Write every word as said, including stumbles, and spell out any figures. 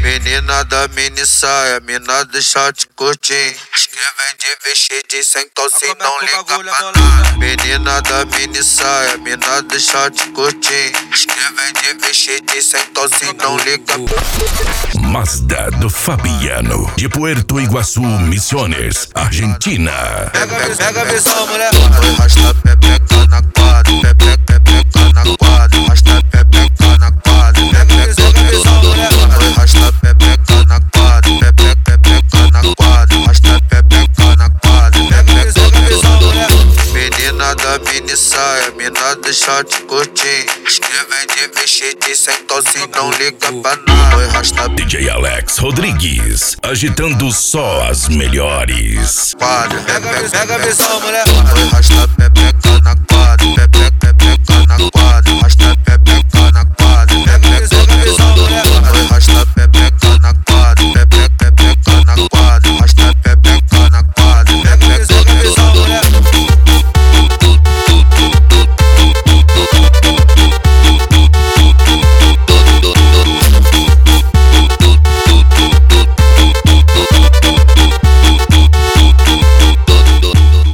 Menina da mini saia, mina do short curtinho. Escreve de vestido sem tosse, não liga pra nada. Menina da mini saia, mina do short curtinho. Escreve de vestido sem tosse, não liga pra nada. Mazda do Fabiano, de Puerto Iguaçu, Misiones, Argentina. Pega, pega a visão, mulher. Arrasta pepeca na quadra, pepeca, pepeca na quadra. Arrasta pepeca na quadra, pepeca, pega a visão, mulher. Arrasta pepeca na quadra, pepeca, pepeca na quadra. Arrasta pepeca na quadra, pepeca, pega a visão, mulher. Menina da mini saia, mina do short curtinho. Escreve de vestido sem tosse, não liga pra nada. Arrasta D J Alex Rodrigues, agitando só as melhores. Quadra, pega, pega a visão, mulher. Arrasta pepeca na quadra, pepeca, pepeca na quadra.